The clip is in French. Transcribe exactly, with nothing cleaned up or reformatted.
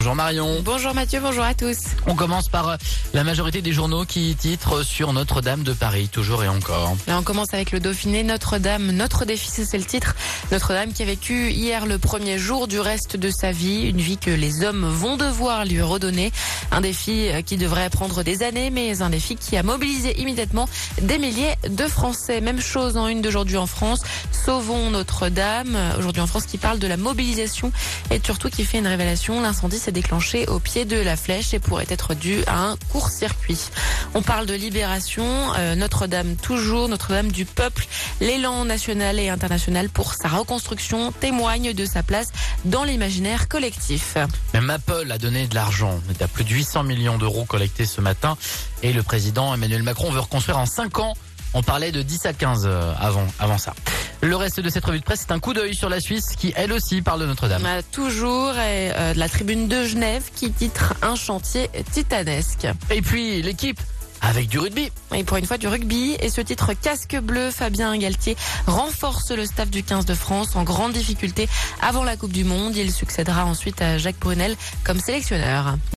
Bonjour Marion. Bonjour Mathieu, bonjour à tous. On commence par la majorité des journaux qui titrent sur Notre-Dame de Paris, toujours et encore. Là, on commence avec le Dauphiné, Notre-Dame, notre défi, c'est le titre. Notre-Dame qui a vécu hier le premier jour du reste de sa vie, une vie que les hommes vont devoir lui redonner. Un défi qui devrait prendre des années, mais un défi qui a mobilisé immédiatement des milliers de Français. Même chose en une d'aujourd'hui en France. Sauvons Notre-Dame. Aujourd'hui en France qui parle de la mobilisation et surtout qui fait une révélation. L'incendie s'est déclenché au pied de la Flèche et pourrait être dû à un court-circuit. On parle de libération, euh, Notre-Dame toujours, Notre-Dame du peuple. L'élan national et international pour sa reconstruction témoigne de sa place dans l'imaginaire collectif. Même Apple a donné de l'argent. On est à plus de huit cents millions d'euros collectés ce matin et le président Emmanuel Macron veut reconstruire en cinq ans. On parlait de dix à quinze avant, avant ça. Le reste de cette revue de presse, c'est un coup d'œil sur la Suisse qui, elle aussi, parle de Notre-Dame. Euh, toujours, et euh, de la tribune de Genève qui titre un chantier titanesque. Et puis, l'équipe avec du rugby. Et pour une fois, du rugby. Et ce titre casque bleu, Fabien Galtier renforce le staff du quinze de France en grande difficulté avant la Coupe du Monde. Il succédera ensuite à Jacques Brunel comme sélectionneur.